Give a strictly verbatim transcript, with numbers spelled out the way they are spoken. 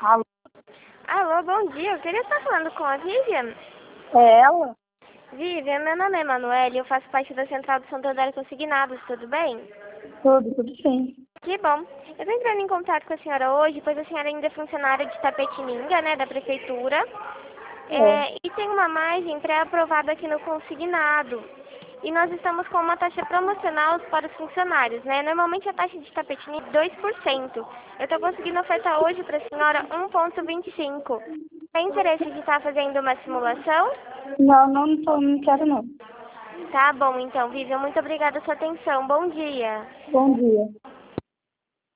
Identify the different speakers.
Speaker 1: Alô,
Speaker 2: Alô, bom dia. Eu queria estar falando com a Vivian.
Speaker 1: é ela?
Speaker 2: Vivian, meu nome é Emanuele e eu faço parte da Central do Santander Consignados, tudo bem?
Speaker 1: Tudo, tudo sim.
Speaker 2: Que bom. Eu estou entrando em contato com a senhora hoje, pois a senhora ainda é funcionária de Tapetininga, né, da Prefeitura.
Speaker 1: É.
Speaker 2: É, e tem uma margem pré-aprovada aqui no Consignado. E nós estamos com uma taxa promocional para os funcionários, né? Normalmente a taxa de Tapetininga é dois por cento. Eu estou conseguindo ofertar hoje para a senhora um vírgula vinte e cinco. Tem interesse de estar fazendo uma simulação?
Speaker 1: Não, não, tô, não quero não.
Speaker 2: Tá bom, então, Vivian. Muito obrigada pela sua atenção. Bom dia.
Speaker 1: Bom dia.